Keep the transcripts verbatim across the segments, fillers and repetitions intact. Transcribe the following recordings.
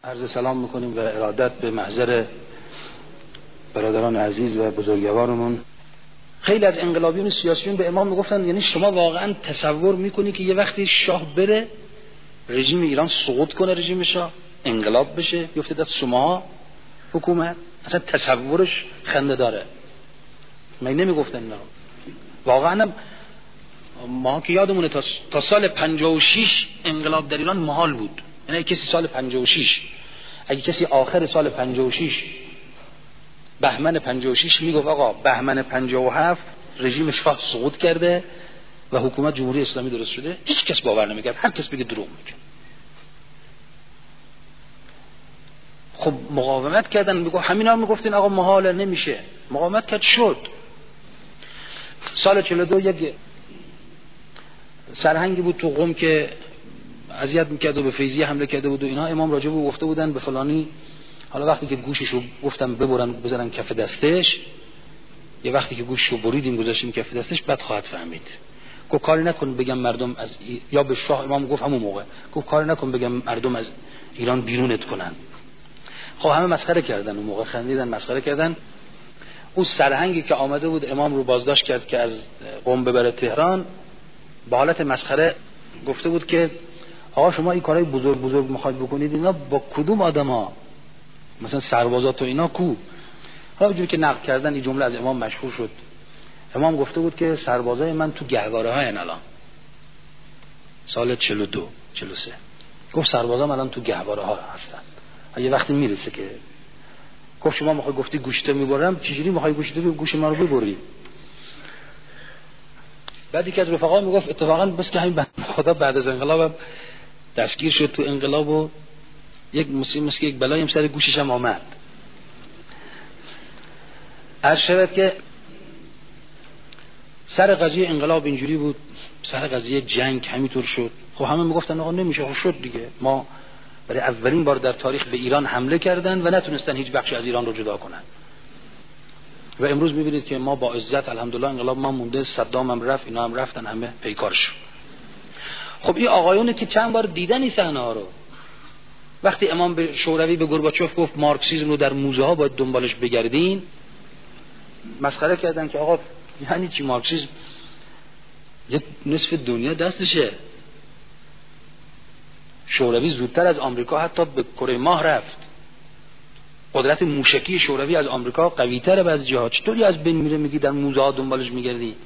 عرض سلام میکنیم و ارادت به محضر برادران عزیز و بزرگوارمون. خیلی از انقلابیون سیاسیون به امام میگفتن یعنی شما واقعا تصور میکنی که یه وقتی شاه بره رژیم ایران سقوط کنه، رژیم شاه انقلاب بشه بیفته دست شما حکومت؟ اصلا تصورش خنده داره. من نمیگفتن نه واقعا. ما که یادمونه تا, تا سال پنجاه و شش انقلاب در ایران محال بود. یعنی کسی سال پنجاه و شش اگه کسی آخر سال پنجاه و شش بهمن پنجاه و شش میگفت آقا بهمن پنجاه و هفت رژیم شاه سقوط کرده و حکومت جمهوری اسلامی درست شده، هیچ کس باور نمیکرد، هر کس بگه دروغ میگه. خب مقاومت کردن، میگه همینا میگفتین آقا محاله نمیشه، مقاومت کرد شد. سال چهل و دو یک سرهنگی بود تو قم که اذیت میکرد و به فیضیه حمله کرده بود و اینا، امام راجع به گفته بودن به فلانی. حالا وقتی که گوششو گفتم ببرن بزنن کف دستش، یه وقتی که گوششو بریدیم گذاشتیم کف دستش، بعد خواهد فهمید. گفت کاری نکن بگم مردم از ای... یا به شاه امام گفت همون موقع گفت کاری نکن بگم مردم از ایران بیرونت کنن. خب همه مسخره کردن اون موقع، خندیدن مسخره کردن. اون سرهنگی که آمده بود امام رو بازداشت کرد که از قم ببره تهران، با حالت مسخره گفته بود که آقا شما این کارهای بزرگ بزرگ میخواید بکنید، اینا با کدوم آدما؟ مثلا سربازات و اینا کو؟ حالا اونجوری که نقد کردن این جمله از امام مشهور شد. امام گفته بود که سربازای من تو گهواره های الان سال چهل و دو چهل و سه گفت سربازام الان تو گهواره ها هستن. یه وقتی میرسه که گفت شما میخوای گفتی گوشت میبرم، چجوری میخوای گوشت گوش من رو ببری؟ بعدی که از رفقا میگفت اتفاقا بس که همین خدا بعد از انقلابم دستگیر شد تو انقلاب و یک مصیبت مثل یک بلایی هم سر گوشش هم آمد. عرض شود که سر قضیه انقلاب اینجوری بود، سر قضیه جنگ همینطور شد. خب همه میگفتن آقا نمیشه، خب شد دیگه. ما برای اولین بار در تاریخ به ایران حمله کردن و نتونستن هیچ بخشی از ایران رو جدا کنن. و امروز میبینید که ما با عزت الحمدلله انقلاب ما مونده، صدام هم رفت، اینا هم رفتن، همه پیکارش. خب این آقایونه که چند بار دیدن این صحنه ها رو، وقتی امام به شوروی به گورباچوف گفت مارکسیسم رو در موزه ها باید دنبالش بگردین، مسخره کردن که آقا یعنی چی مارکسیسم؟ یک نصف دنیا دستشه. شوروی زودتر از آمریکا حتی به کره ماه رفت. قدرت موشکی شوروی از آمریکا قوی‌تره بعضی جاها. چطوری از بین میره میگی در موزه ها دنبالش میگردی؟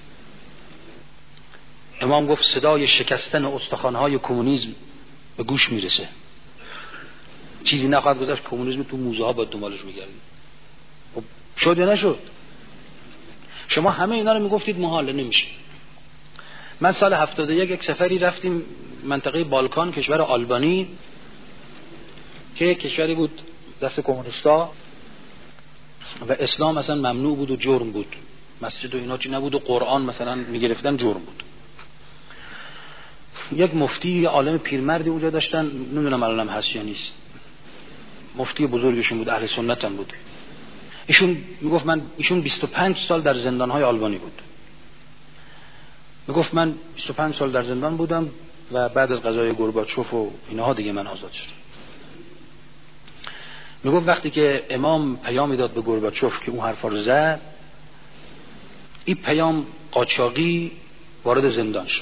امام گفت صدای شکستن استخوان‌های کمونیسم به گوش میرسه، چیزی نخواهد گذاشت کمونیسم تو موزه ها باید دنبالش میگردی. خب شد یا نشد؟ شما همه اینا رو میگفتید محاله نمیشه. من سال هفتاد و یک یک سفری رفتیم منطقه بالکان، کشور آلبانی که کشوری بود دست کمونیستا و اسلام مثلا ممنوع بود و جرم بود، مسجد و اینا چی نبود و قرآن مثلا میگرفتن جرم بود. یک مفتی، یه عالم پیرمردی اونجا داشتن، نمیدونم الانم هست یا نیست، مفتی بزرگشون بود، اهل سنت هم بود. ایشون میگفت من ایشون بیست و پنج سال در زندان‌های آلبانی بود. میگفت من بیست و پنج سال در زندان بودم و بعد از قضای گورباچوف و اینها دیگه من آزاد شدم. میگفت وقتی که امام پیامی داد به گورباچوف که اون حرفا رو زد، این پیام قاچاقی وارد زندان شد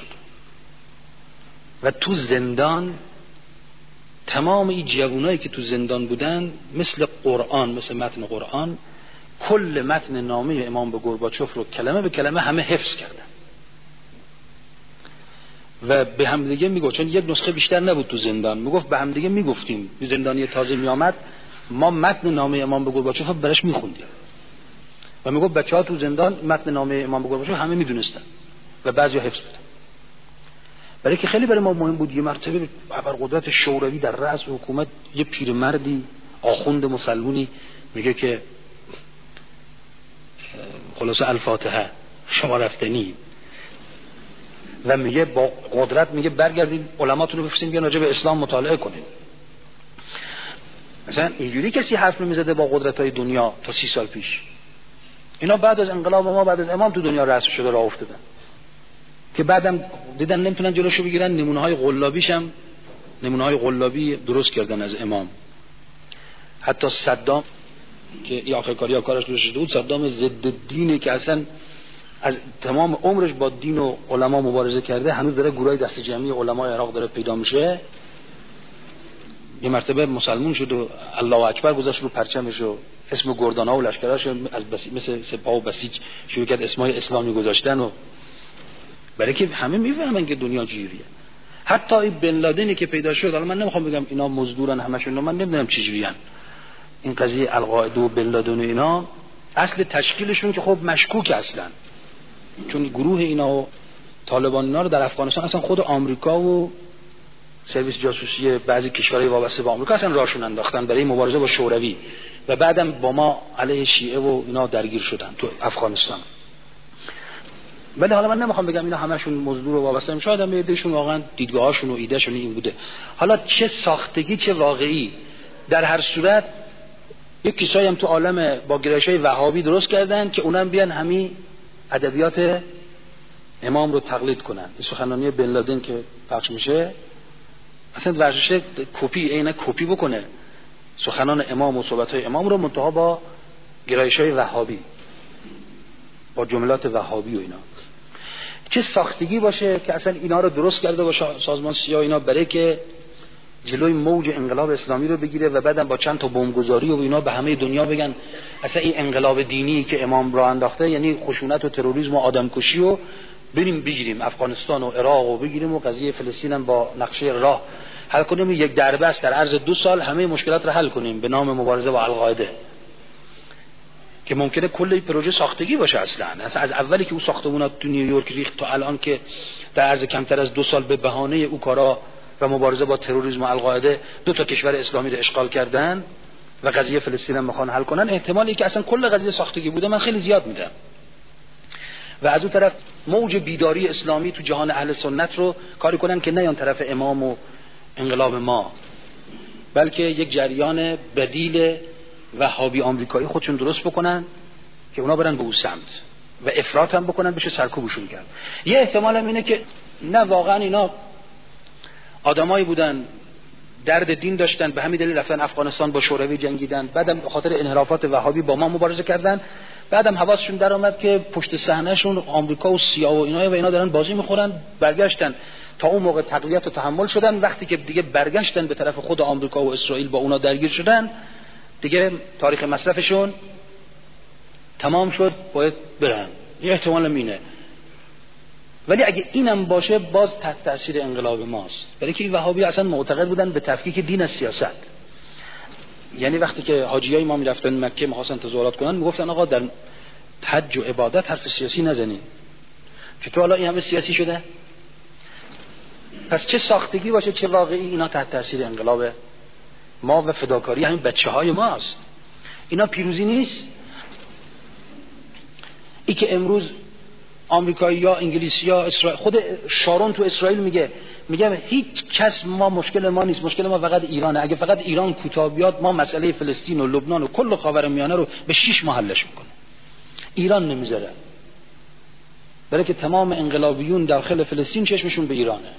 و تو زندان تمام این جوانایی که تو زندان بودن مثل قرآن، مثل متن قرآن، کل متن نامه امام به گورباچوف رو کلمه به کلمه همه حفظ کردن و به هم دیگه میگفت، چون یک نسخه بیشتر نبود تو زندان، میگفت به هم دیگه میگفتیم، زندانی تازه میآمد ما متن نامه امام به گورباچوف برش میخوندیم و میگفت بچه‌ها تو زندان متن نامه امام به گورباچوف همه میدونستن و بعضی حفظ بودن. برای که خیلی برای ما مهم بود. یه مرتبه ابرقدرت شوروی در رأس حکومت یه پیرمردی آخوند مسلمونی میگه که خلاصه الفاتحه شما رفتنی و میگه با قدرت میگه برگردید علماتونو بفرستین بیان راجع به اسلام مطالعه کنین. مثلا اینجوری کسی حرف نمیزده با قدرت‌های دنیا تا سی سال پیش. اینا بعد از انقلاب ما بعد از امام تو دنیا رسم شده راه افتادن که بعدم دیدن نمیتونن جلوشو بگیرن، نمونه‌های قلابیش هم نمونه‌های قلابی درست کردن از امام. حتی صدام که یا آخر کاری ها کارش درست بود، صدام ضد دینی که اصلا از تمام عمرش با دین و علما مبارزه کرده، هنوز داره گروهای دست جمعی علمای عراق داره پیدا میشه. یه مرتبه مسلمون شد و الله اکبر گذاشت رو پرچمش و اسم گردان‌ها و لشکراش از بسی مثل سپاه و بسیج شروع کرد اسمای اسلامی گذاشتن، و برای که همه میفهمن که دنیا جوریه. حتی این بن لادنی که پیدا شد، حالا من نمیخوام بگم اینا مزدورن همشون، من نمیدونم چه جوریان این قضیه القاعده و بن لادن و اینا، اصل تشکیلشون که خب مشکوک اصلا، چون گروه اینا و طالبان اینا رو در افغانستان اصلا خود آمریکا و سرویس جاسوسی بعضی کشورهای وابسته به آمریکا اصلا راشون انداختن برای مبارزه با شوروی و بعدم با ما علیه شیعه و اینا درگیر شدن تو افغانستان. ولی حالا من نمیخوام بگم اینا همشون مزدور و وابسته هم، شاید هم ایدهشون واقعا دیدگاهاشون و ایدهشون این بوده. حالا چه ساختگی چه واقعی، در هر صورت یک کسایی هم تو عالم با گرایش‌های وهابی درست کردن که اونم بیان همین ادبیات امام رو تقلید کنن. این سخنرانی بن لادن که پخش میشه اصلا ورزش کپی، عین کپی بکنه سخنان امام و صحبت‌های امام رو، منتها با گرایش‌های وهابی، با جملات وهابی و اینا. چه ساختگی باشه که اصلا اینا رو درست کرده باشه سازمان سیاه اینا برای که جلوی موج انقلاب اسلامی رو بگیره و بعدم با چند تا بمبگذاری و اینا به همه دنیا بگن اصلا این انقلاب دینی که امام راه انداخته یعنی خشونت و تروریسم و آدمکشی، و بریم بگیریم افغانستان و عراق و بگیریم و قضیه فلسطین هم با نقشه راه حل کنیم، یک دربست در عرض دو سال همه مشکلات رو حل کنیم به نام مبارزه با القاعده، که ممکنه کل این پروژه ساختگی باشه. اصلا اصلا از اولی که اون ساختمونا تو نیویورک ریخت تا الان که در عرض کمتر از دو سال به بهانه او کارا و مبارزه با تروریسم و القاعده دو تا کشور اسلامی رو اشغال کردن و قضیه فلسطین هم میخوان حل کنن، احتمالی که اصلا کل قضیه ساختگی بوده من خیلی زیاد میدم. و از اون طرف موج بیداری اسلامی تو جهان اهل سنت رو کاری کنن که نه اون طرف امام و انقلاب ما، بلکه یک جریان بدیل وهابی آمریکایی خودشون درست بکنن که اونا برن به اون سمت و افراط هم بکنن بشه سرکوبشون کرد. یه احتمال هم اینه که نه واقعا اینا آدمایی بودن درد دین داشتن، به همین دلیل رفتن افغانستان با شوروی جنگیدن، بعدم به خاطر انحرافات وهابی با ما مبارزه کردن، بعدم حواسشون در اومد که پشت صحنهشون آمریکا و سیاه و اینا و اینا دارن بازی میخورن، برگشتن تا اون موقع تقویت و تحمل شدن. وقتی که دیگه برگشتن به طرف خود آمریکا و اسرائیل با اونا درگیر شدن، دیگه تاریخ مصرفشون تمام شد، باید برن. یه احتمال مینه. ولی اگه اینم باشه باز تحت تاثیر انقلاب ماست، برای که این وهابی اصلا معتقد بودن به تفکیک دین از سیاست. یعنی وقتی که حاجیای ما میرفتن مکه می‌خواستن تظاهرات کنن میگفتن آقا در حج و عبادت حرف سیاسی نزنین. چطور حالا این همه سیاسی شده؟ پس چه ساختگی باشه چه واقعی، اینا تحت تاثیر انقلاب ما و فداکاری همین بچه‌های ماست. اینا پیروزی نیست. ای که امروز آمریکایی یا انگلیسی یا اسرائیل، خود شارون تو اسرائیل میگه میگه هیچ کس ما مشکل ما نیست، مشکل ما فقط ایرانه. اگه فقط ایران کوتاه بیاد ما مسئله فلسطین و لبنان و کل خاورمیانه رو به شش ماه حلش میکنه. ایران نمیذاره، برای که تمام انقلابیون داخل فلسطین چشمشون به ایرانه.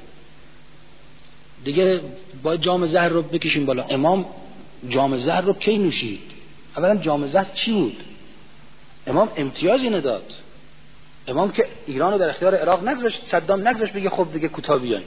دیگه باید جام زهر رو بکشیم بالا. امام جام زهر رو کی نوشید؟ اولا جام زهر چی بود؟ امام امتیازی نداد. امام که ایران رو در اختیار عراق نگذاشت، صدام نگذاشت بگه خب دیگه کوتاه بیاین.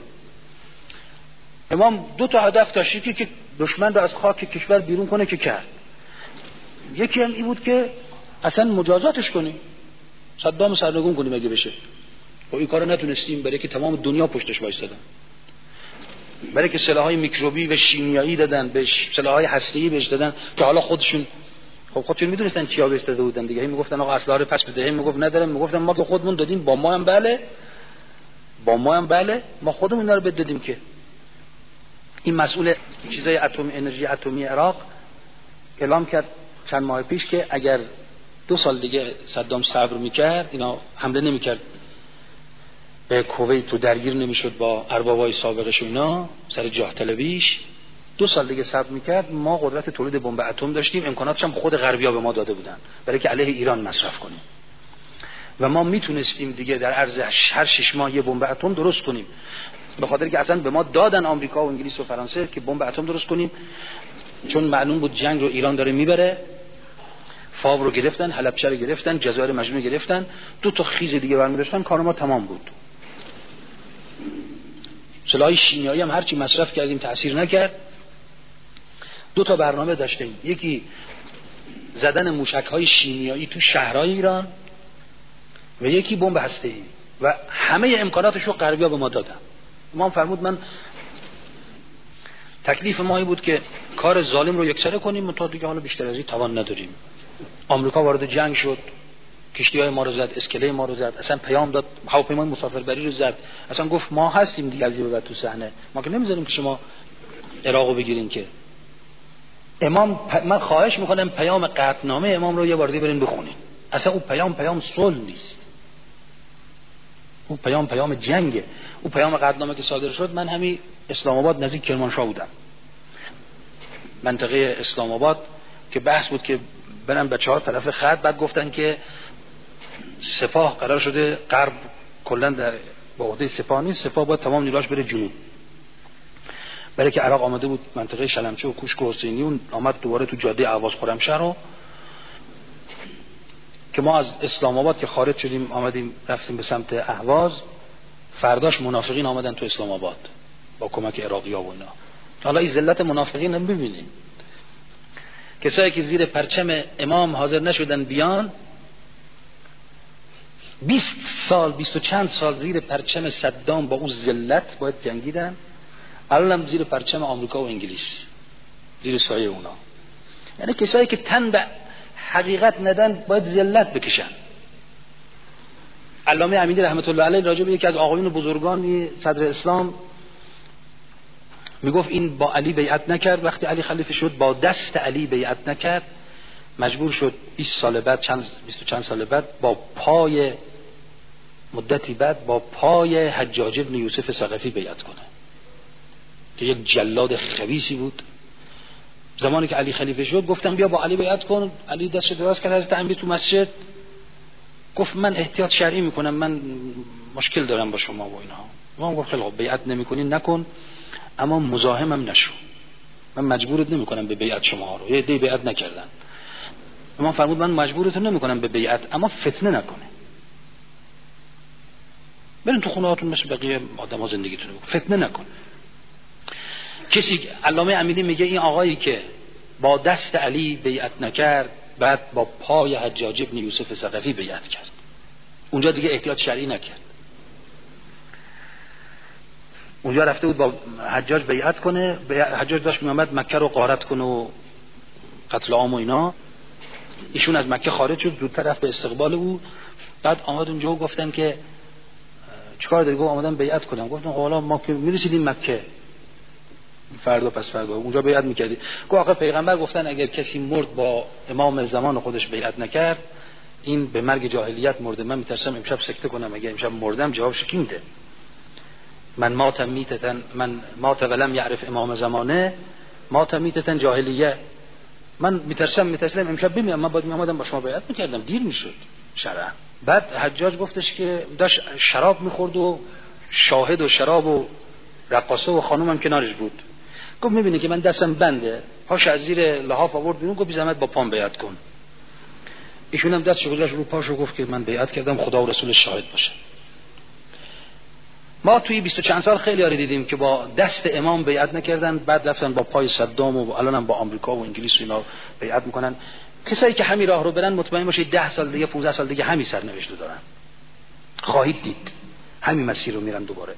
امام دو تا هدف داشت، یکی که دشمن رو از خاک کشور بیرون کنه که کرد، یکی هم این بود که اصلا مجازاتش کنیم، صدام سرنگون کنیم اگه بشه. و این کارو نتونستیم، برای که تمام دنیا پشتش وایسادن، برای که سلاح‌های میکروبی و شیمیایی دادن بهش، سلاح‌های هسته‌ای بهش دادن که حالا خودشون خب خودشون میدونستن چیا بهش داده بودن دیگه. میگفتن آقا اسلحه رو پس بده، میگفت ندارم، میگفتن ما که خودمون دادیم، با ما هم بله، با ما هم بله، ما خودمون اینا رو بدادیم. که این مسئول چیزای اتمی، انرژی اتمی عراق اعلام کرد چند ماه پیش که اگر دو سال دیگه صدام صبر میکرد، اینا حمله نمیکرد به کویت و درگیر نمیشد با اربابای سابقش و اینا سر جاه طلبیش، دو سال دیگه صبر میکرد، ما قدرت تولید بمب اتم داشتیم، امکاناتش هم خود غربی‌ها به ما داده بودن برای که علیه ایران مصرف کنیم و ما میتونستیم دیگه در عرض هر شش ماه یه بمب اتم درست کنیم، به خاطر که اصلا به ما دادن آمریکا و انگلیس و فرانسه که بمب اتم درست کنیم. چون معلوم بود جنگ رو ایران داره میبره، فاو رو گرفتن، حلبچه رو گرفتن، جزایر مجنون گرفتن، دو تا خیز دیگه برمی داشتن، کار ما تمام بود. سلاح شیمیایی هم هرچی مصرف کردیم تأثیر نکرد. دو تا برنامه داشتیم، یکی زدن موشک‌های شیمیایی تو شهرهای ایران و یکی بمب هسته‌ای و همه امکاناتش رو غربی‌ها به ما دادن. امام فرمود من تکلیف ماهی بود که کار ظالم رو یکسره کنیم، تا دیگه حالا بیشتر از این توان نداریم. آمریکا وارد جنگ شد، کشتی‌های ما رو زد، اسکله ما رو زد، اصلا پیام داد، هواپیمای مسافربری رو زد، اصلا گفت ما هستیم دیگه از این به بعد تو صحنه، ما که نمیذاریم که شما عراقو بگیرین. که امام پ... من خواهش میکنم پیام قطعنامه امام رو یه بار دیگه برین بخونین. اصلا اون پیام پیام صلح نیست، اون پیام پیام جنگه. اون پیام قطعنامه که صادر شد، من همین اسلام آباد نزدیک کرمانشاه بودم، منطقه اسلام آباد، که بحث بود که برن به چهار طرف خط، بعد گفتن که سپاه قرار شده غرب کلا در با عهده سپاه نیست، سپاه باید تمام نیروهاش بره جنوب، برای که عراق آمده بود منطقه شلمچه و کوشک و حسینی، اون آمد دوباره تو جاده اهواز خرمشهر رو، که ما از اسلام آباد که خارج شدیم آمدیم رفتیم به سمت اهواز، فرداش منافقین آمدن تو اسلام آباد با کمک عراقی‌ها و اینا. حالا این ذلت منافقین هم ببینیم، کسایی که زیر پرچم امام حاضر نشدن بیان، بیست سال بیست و چند سال زیر پرچم صدام با اون ذلت باید جنگیدن، الانم زیر پرچم آمریکا و انگلیس، زیر سایه اونا. یعنی کسایی که تن به حقیقت ندن باید ذلت بکشن. علامه امینی رحمت الله علیه راجع به یکی از آقایون بزرگان صدر اسلام میگفت این با علی بیعت نکرد، وقتی علی خلیفه شد با دست علی بیعت نکرد، مجبور شد بیست سال بعد، چند بیست و چند سال بعد، با پای مدتی بعد با پای حجاج ابن یوسف ثقفی بیعت کنه که یک جلاد خبیثی بود. زمانی که علی خلیفه شد گفتم بیا با علی بیعت کن، علی دستش دراز کرد حضرت امیر تو مسجد، گفت من احتیاط شرعی میکنم، من مشکل دارم با شما و اینها. ما گفت خیلی بیعت نمیکنی نکن، اما مزاحمم نشو، من مجبورت نمیکنم به بیعت شما رو. یه دی بیعت نکردن، امام فرمود من مجبورتون نمیکنم به بیعت، اما فتنه نکنه، برین تو خونه هاتون مثل بقیه آدم‌ها زندگیتون رو، فتنه نکن. کسی علامه امینی میگه این آقایی که با دست علی بیعت نکرد، بعد با پای حجاج ابن یوسف ثقفی بیعت کرد، اونجا دیگه احتیاط شرعی نکرد، اونجا رفته بود با حجاج بیعت کنه، حجاج داشت میامد مکه رو غارت کنه و قتل عام و اینا، ایشون از مکه خارج شد، زودتر رفت به استقبال او، بعد آمد اونجا و گفتن که چیکار داری؟ گفت آمدم بیعت کنم. گفتن حالا ما که میرسیدیم مکه فردا پس فردا اونجا بیعت میکردی. گفت آقا پیغمبر گفتن اگر کسی مرد با امام زمان خودش بیعت نکرد این به مرگ جاهلیت مرده، من میترسم امشب سکته کنم، اگر امشب مردم جوابش کی میده؟ من مات میتتن من مات ولم یعرف امام زمانه مات میتتن جاهلیه، من میترسم میترسم امشب بمیرم، من باید میامدم با شما بیعت میکردم، دیر میشد شرعا. بعد حجاج گفتش که داشت شراب میخورد و شاهد و شراب و رقاصه و خانوم هم کنارش بود، گفت میبینی که من دستم بنده، پاش از زیر لحاف آورد بیرون، گفت بی زحمت با پام بیعت کن. ایشون هم دستش گذاشت رو پاش و گفت که من بیعت کردم، خدا و رسولش شاهد باشه. ما توی بیست و چند سال خیلی یاری دیدیم که با دست امام بیعت نکردن، بعد رفتن با پای صدام و الان هم با آمریکا و انگلیس و اینا بیعت میکنن. کسایی که همین راه رو برن مطمئن باشید ده سال دیگه پانزده سال دیگه همین سرنوشت رو دارن، خواهید دید همین مسیر رو میرن دوباره.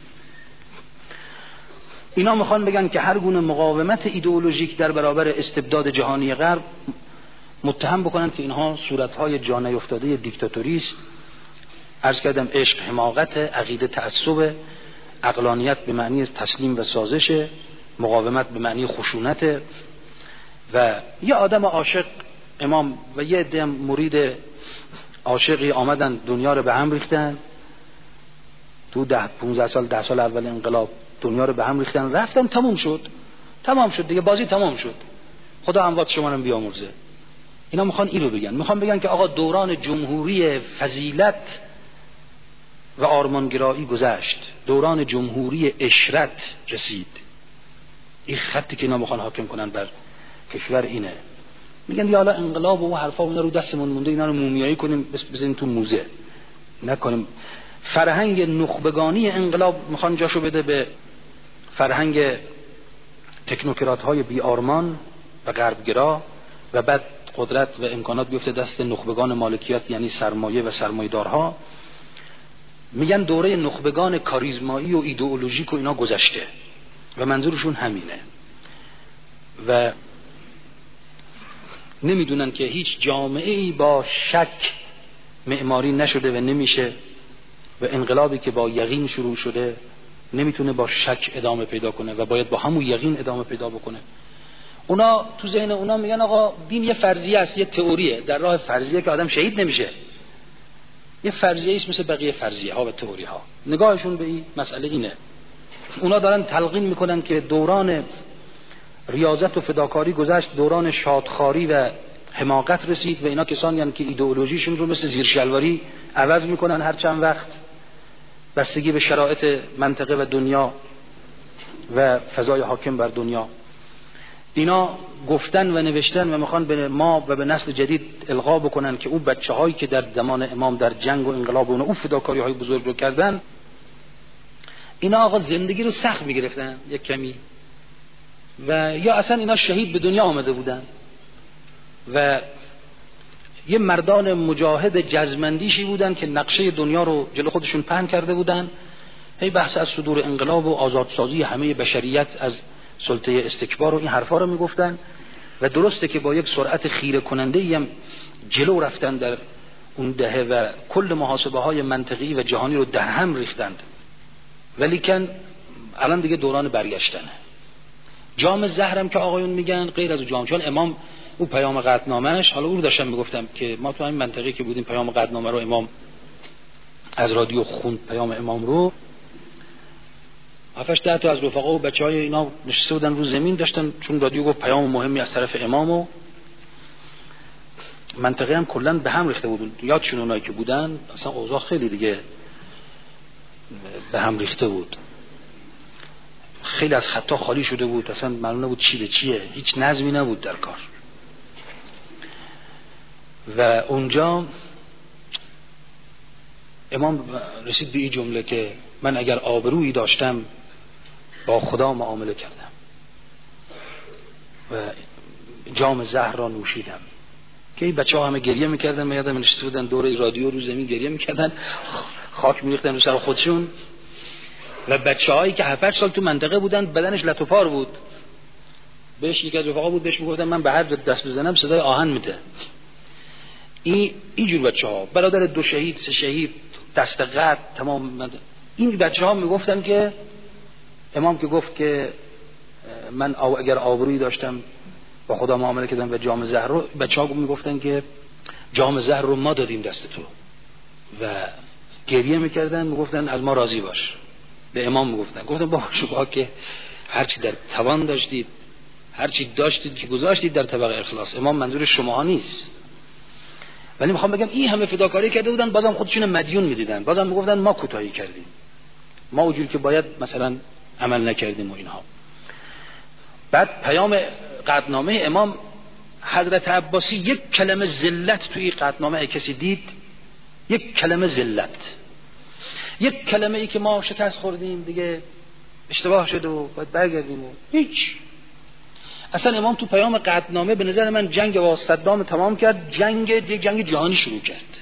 اینا میخوان بگن که هر گونه مقاومت ایدئولوژیک در برابر استبداد جهانی غرب متهم بکنن که اینها صورتهای جا نیفتاده دیکتاتوری است. عرض کردم عشق حماقت، عقیده تعصب، عقلانیت به معنی تسلیم و سازش، مقاومت به معنی خشونت. و یه آدم عاشق امام و یه عده مرید عاشقی آمدن دنیا رو به هم ریختن، تو ده پونزده سال ده سال اول انقلاب دنیا رو به هم ریختن، رفتن، تمام شد تمام شد دیگه، بازی تمام شد، خدا اموات شما رو بیامرزه. اینا میخوان این رو بگن، میخوان بگن که آقا دوران جمهوری فضیلت و آرمانگرایی گذشت، دوران جمهوری اشرت رسید. این خطی که اینا میخوان حاکم کنن بر کشور اینه. میگن یا حالا انقلاب و حرفا اونا رو دستمون مونده، اینا رو مومیایی کنیم بزنیم تو موزه نکنیم. فرهنگ نخبگانی انقلاب میخوان جاشو بده به فرهنگ تکنوکرات های بی آرمان و غربگرا و بعد قدرت و امکانات بیفته دست نخبگان مالکیت یعنی سرمایه و سرمایه‌دارها. میگن دوره نخبگان کاریزمایی و ایدئولوژیک و اینا گذشته و منظورشون همینه و نمیدونن که هیچ جامعه‌ای با شک معماری نشده و نمیشه و انقلابی که با یقین شروع شده نمیتونه با شک ادامه پیدا کنه و باید با همون یقین ادامه پیدا بکنه. اونا تو ذهن اونا میگن آقا دین یه فرضیه است، یه تئوریه، در راه فرضیه که آدم شهید نمیشه، یه فرضیه است مثل بقیه فرضیه ها و تئوری ها. نگاهشون به این مسئله اینه. اونا دارن تلقین میکنن که دوران ریاضت و فداکاری گذشت، دوران شادخواری و حماقت رسید و اینا کسانی هستند که ایدئولوژیشون رو مثل زیرشلواری عوض میکنن هر چند وقت بستگی به شرایط منطقه و دنیا و فضای حاکم بر دنیا. اینا گفتن و نوشتن و میخوان به ما و به نسل جدید القا بکنن که اون بچه هایی که در زمان امام در جنگ و انقلاب و اون فداکاری های بزرگ رو کردن، اینا آقا زندگی رو سخت میگرفتن یک کمی و یا اصلا اینا شهید به دنیا آمده بودن و یه مردان مجاهد جزمندیشی بودن که نقشه دنیا رو جلو خودشون پهن کرده بودن. هی بحث از صدور انقلاب و آزادسازی همه بشریت از سلطه استکبار و این حرفا رو میگفتن و درسته که با یک سرعت خیره کننده‌ای هم جلو رفتن در اون دهه و کل محاسبه های منطقی و جهانی رو در هم ریختند، ولیکن الان دیگه دوران برگشتنه. جام زهرم که آقایون میگن غیر از جام، چون امام او پیام قطعنامه‌اش، حالا او رو داشتم میگفتم که ما تو همین منطقه که بودیم پیام قطعنامه رو امام از رادیو خوند، پیام امام رو هفتش ده تا از رفقا و بچهای اینا نشسته بودن رو زمین داشتن، چون رادیو گفت پیام مهمی از طرف امام و منطقه هم کلا به هم ریخته بود. یادشون اونایی که بودن اصلا اوضاع خیلی دیگه به هم ریخته بود، خیلی از خطا خالی شده بود، اصلا معلوم نبود چی به چیه، هیچ نظمی نبود در کار. و اونجا امام رسید به این جمله که من اگر آبرویی داشتم با خدا معامله کردم و جام زهر را نوشیدم. که این بچه ها همه گریه میکردن، من یادم نشسته بودن دور رادیو رو زمین گریه میکردن، خاک میریختن رو سر خودشون و بچه هایی که هفت سال تو منطقه بودن بدنش لط و پار بود. بهش یک از رفقا بود بهش میگفتن من به هر دست بزنم صدای آهن میده. این اینجور بچه ها، برادر دو شهید سه شهید دست قطع تمام. این بچه ها میگفتن که امام که گفت که من اگر آبرویی داشتم با خدا معامله کردم و جام زهر رو، بچه ها میگفتن که جام زهر رو ما دادیم دست تو و گریه میکردن، میگفتن از ما راضی باش. به امام میگفتن، گفتن با شما که هرچی در توان داشتید هرچی داشتید که گذاشتید در طبق اخلاص. امام منظور شماها نیست، ولی میخوام بگم این همه فداکاری کرده بودن بازم خودشون مدیون میدیدن، بازم میگفتن ما کوتاهی کردیم، ما اونجوری که باید مثلا عمل نکردیم و اینها. بعد پیام قطعنامه امام حضرت عباسی یک کلمه ذلت توی قطعنامه کسی دید؟ یک کلمه ذلت، یک کلمه ای که ما شکست خوردیم دیگه اشتباه شده و باید برگردیم و هیچ. اصلا امام تو پیام قطعنامه به نظر من جنگ با صدام تمام کرد، جنگ یک جنگ جهانی شروع کرد.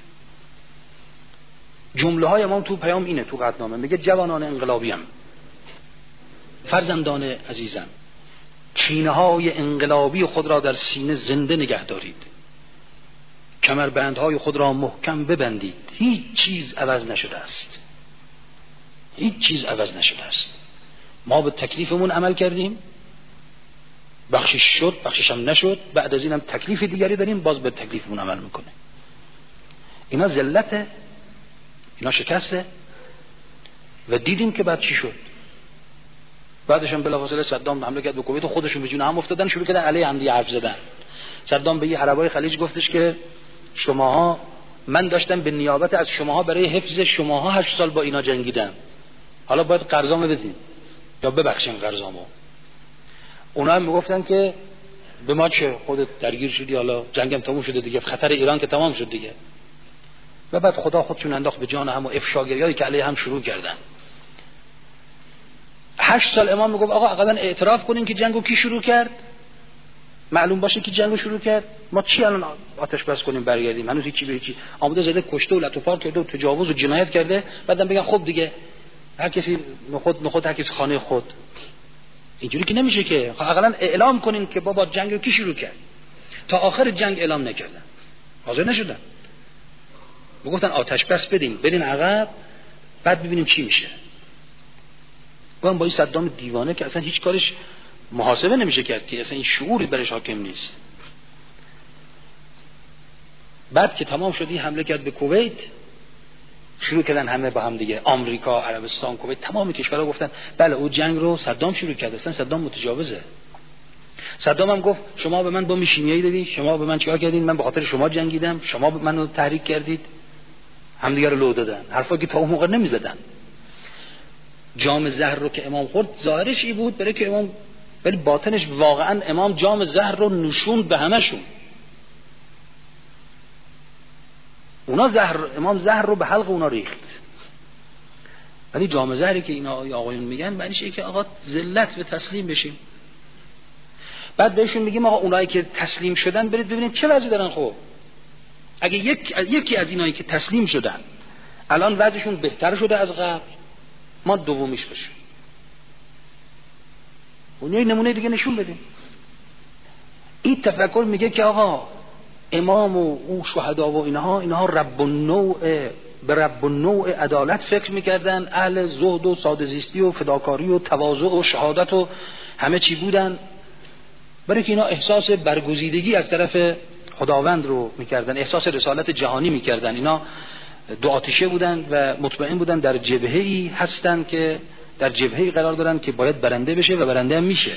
جمله های امام تو پیام اینه، تو قطعنامه میگه جوانان انقلابیم، فرزندان عزیزم، کینه های انقلابی خود را در سینه زنده نگه دارید، کمربندهای خود را محکم ببندید. هیچ چیز عوض نشده است، هیچ چیز عوض نشده است. ما به تکلیفمون عمل کردیم، بخشش شد بخشش هم نشد، بعد از این هم تکلیف دیگری داریم، باز به تکلیفمون عمل میکنه. اینا ذلته، اینا شکسته. و دیدیم که بعد چی شد. بعدش هم بلافاصله صدام حمله کرد به کویت و خودشون به جون هم افتادن، شروع کردن علیه هم دیگه حرف زدن. صدام به یه عربای خلیج گفتش که شماها، من داشتم به نیابت از شماها برای حفظ شماها هشت سال با اینا جنگیدم، حالا باید قرضامو بدین یا ببخشین قرضامو. اونا هم میگفتن که به ما چه، خودت درگیر شدی، حالا جنگم تموم شده دیگه، خطر ایران که تمام شد دیگه. و بعد خدا خودشون انداخت به جان هم و افشاگریایی که علیه هم شروع کردن. هشت سال امام میگفت آقا اقلا اعتراف کنین که جنگو کی شروع کرد، معلوم باشه که جنگو شروع کرد، ما چی الان آتش بس کنیم برگردیم، هنوز هیچی به هیچی، آمده زده کشته و لطفار کرده و تجاوز و جنایت کرده، بعدم بگن خب دیگه هر کسی نخود نخود هر کسی خانه خود. اینجوری که نمیشه که. اقلا اعلام کنین که بابا جنگو کی شروع کرد. تا آخر جنگ اعلام نکردن، حاضر نشدن، میگفتن آتش بس بدیم برین عقب بعد ببینیم چی میشه. گفتم با این صدام دیوانه که اصلا هیچ کارش محاسبه نمیشه کرد، که اصلا این شعوری برش حاکم نیست. بعد که تمام شدی حمله کرد به کویت، شروع کردن همه با هم دیگه، آمریکا، عربستان، کویت، تمام کشورها گفتن بله او جنگ رو صدام شروع کرد، اصلا صدام متجاوزه. صدام هم گفت شما به من بمب شیمیایی دادید، شما به من چیکار کردید، من به خاطر شما جنگیدم، شما به منو تحریک کردید. همدیگه رو لو دادن، حرفایی که تا اون موقع نمیزدن. جام زهر رو که امام خورد ظاهرش ای بود برای که امام، ولی باطنش واقعا امام جام زهر رو نشوند به همشون. اونا زهر، امام زهر رو به حلق اونا ریخت. ولی جام زهری که اینا آقایون میگن معنیش اینه که آقا ذلت به تسلیم بشیم. بعد بهشون میگیم آقا اونایی که تسلیم شدن برید ببینید چه وضعی دارن. خب اگه یک یکی از اینایی که تسلیم شدن الان وضعشون بهتر شده از قبل، ما دومیش بشیم. اون یه نمونه دیگه نشون بدیم. این تفکر میگه که آقا امام و او شهدا و اینها اینها رب النوع، به رب النوع عدالت فکر میکردن، اهل زهد و ساده زیستی و فداکاری و تواضع و شهادت و همه چی بودن، برای که اینا احساس برگزیدگی از طرف خداوند رو میکردن، احساس رسالت جهانی میکردن. اینا دو آتشه بودن و مطمئن بودن در جبهه‌ای هستن که در جبهه‌ای قرار دارن که باید برنده بشه و برنده هم میشه،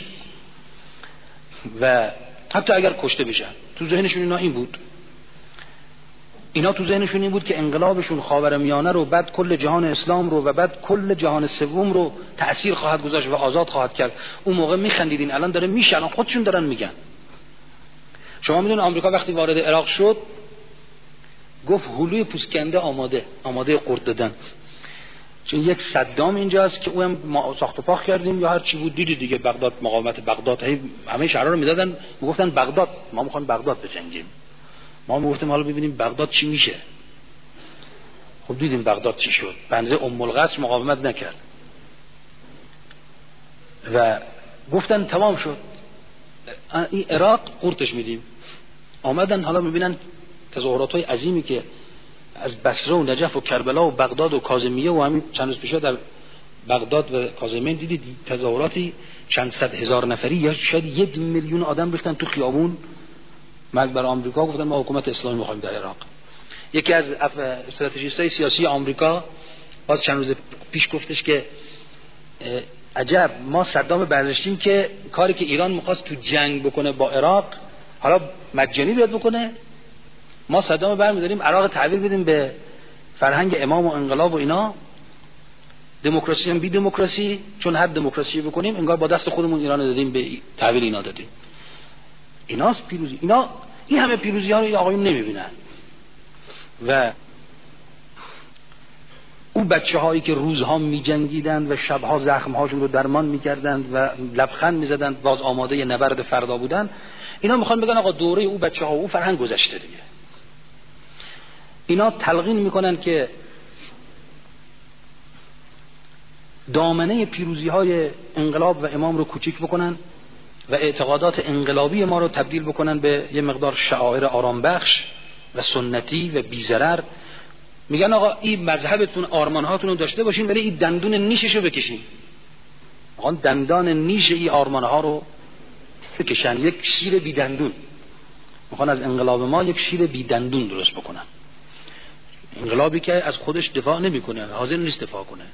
و حتی اگر کشته بشن. تو ذهنشون اینا این بود. اینا تو ذهنشون این بود که انقلابشون خاورمیانه رو، بعد کل جهان اسلام رو و بعد کل جهان سوم رو تأثیر خواهد گذاشت و آزاد خواهد کرد. اون موقع میخندیدین، الان داره میشه، الان خودشون دارن میگن. شما میدونید آمریکا وقتی وارد عراق شد گفت هلوی پوسکنده آماده، آماده قرد دادن. چون یک صدام اینجاست که اون ما ساخت و پاخت کردیم یا هر چی بود، دیدی دیگه بغداد، مقاومت بغداد، همه شهرها رو میدادن، میگفتن بغداد، ما میخوایم بغداد بجنگیم. ما میگفتیم حالا ببینیم بغداد چی میشه. خب دیدیم بغداد چی شد، بنده ام القصر مقاومت نکرد و گفتن تمام شد، این عراق قورتش میدیم. آمدن حالا میبینن تظاهرات های عظیمی که از بصره و نجف و کربلا و بغداد و کاظمیه و همین چند روز پیش در بغداد و کاظمیه دیدید تظاهراتی چند صد هزار نفری یا شاید یک میلیون آدم ریختن تو خیابون. مرگ بر آمریکا، گفتن ما حکومت اسلامی می‌خوایم در عراق. یکی از استراتژیست‌های سیاسی آمریکا باز چند روز پیش گفتش که عجب ما صدام برداشتیم که کاری که ایران می‌خواست تو جنگ بکنه با عراق حالا مجانی بیاد بکنه، ما صدام برمی‌داریم عراق تحویل بدیم به فرهنگ امام و انقلاب و اینا، دموکراسی هم بی دموکراسی، چون هر دموکراسی بکنیم انگار با دست خودمون ایران دادیم به تحویل اینا دادیم. ایناست پیروزی. اینا این همه پیروزی ها رو آقایون نمیبینن. و اون بچه هایی که روزها می جنگیدن و شبها زخم هاشون رو درمان می کردن و لبخند می زدن، باز آماده نبرد فردا بودن، اینا میخوان بگن آقا دوره او بچه ها او فرهنگ گذشته دیگه. اینا تلقین میکنن که دامنه پیروزی های انقلاب و امام رو کوچیک بکنن و اعتقادات انقلابی ما رو تبدیل بکنن به یه مقدار شعائر آرام بخش و سنتی و بی‌ضرر. میگن آقا این مذهبتون، آرمانهاتون رو داشته باشین ولی این دندون نیشش رو بکشین. آقا دندان نیش این آرمانها رو بکشن، یک شیر بی دندون. میخوان از انقلاب ما یک شیر بی دندون درست بکنن. انقلابی که از خودش دفاع نمیکنه، حاضر نیست دفاع کنه.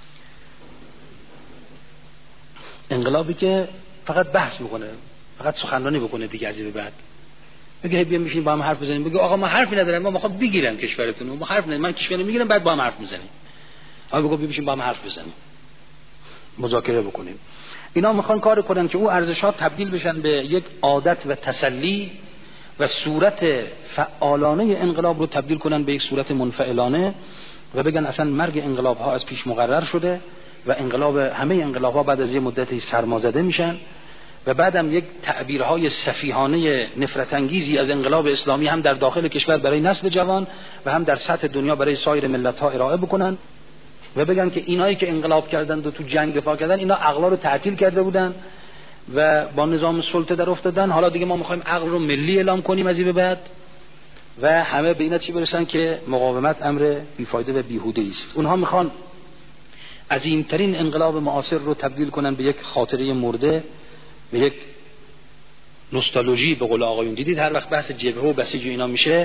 انقلابی که فقط بحث میکنه، فقط سخنرانی بکنه دیگه از این به بعد. بگه بیام میشین با هم حرف بزنیم، بگه آقا ما حرفی نداریم، ما میخوام بگیرم کشورتون، ما حرف نداریم، من کشور میگیرم بعد با هم حرف میزنیم. آقا بگو بیام با هم حرف بزنیم، مذاکره بکنیم. اینا میخوان کار کنن که او ارزش‌ها تبدیل بشن به یک عادت و تسلی و صورت فعالانه انقلاب رو تبدیل کنن به یک صورت منفعلانه و بگن اصلا مرگ انقلاب ها از پیش مقرر شده و انقلاب همه انقلاب ها بعد از یه مدتی سرمازده میشن و بعدم یک تعبیرهای سفیهانه نفرت انگیزی از انقلاب اسلامی هم در داخل کشور برای نسل جوان و هم در سطح دنیا برای سایر ملت ها ارائه بکنن و بگن که اینایی که انقلاب کردند و تو جنگ دفاع کردن اینا عقلا رو تعطیل کرده بودن و با نظام سلطه در افتادن، حالا دیگه ما میخوایم عقل رو ملی اعلام کنیم از این به بعد و همه به این نتیجه برسن که مقاومت امر بیفایده و بیهوده است. اونها میخوان عظیمترین انقلاب معاصر رو تبدیل کنن به یک خاطره مرده، به یک نوستالژی. به قول آقایون دیدید هر وقت بحث جبهه و بسیج اینا میشه